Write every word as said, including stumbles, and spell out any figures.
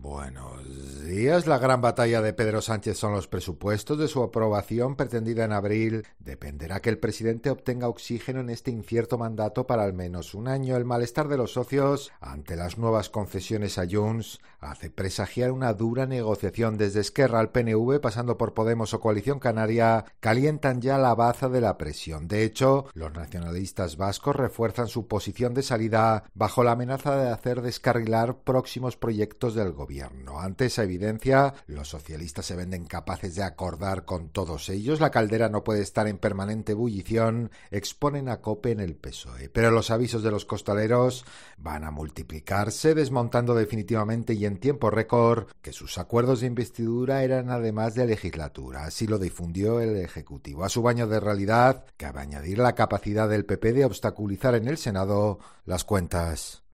Buenos días. La gran batalla de Pedro Sánchez son los presupuestos. De su aprobación, pretendida en abril, dependerá que el presidente obtenga oxígeno en este incierto mandato para al menos un año. El malestar de los socios ante las nuevas concesiones a Junts hace presagiar una dura negociación. Desde Esquerra al P N V, pasando por Podemos o Coalición Canaria, calientan ya la baza de la presión. De hecho, los nacionalistas vascos refuerzan su posición de salida bajo la amenaza de hacer descarrilar próximos proyectos del gobierno. Ante esa evidencia, los socialistas se venden capaces de acordar con todos ellos. La caldera no puede estar en permanente ebullición, exponen a COPE en el P S O E. Pero los avisos de los costaleros van a multiplicarse, desmontando definitivamente y en tiempo récord que sus acuerdos de investidura eran además de legislatura. Así lo difundió el Ejecutivo. A su baño de realidad cabe añadir la capacidad del P P de obstaculizar en el Senado las cuentas.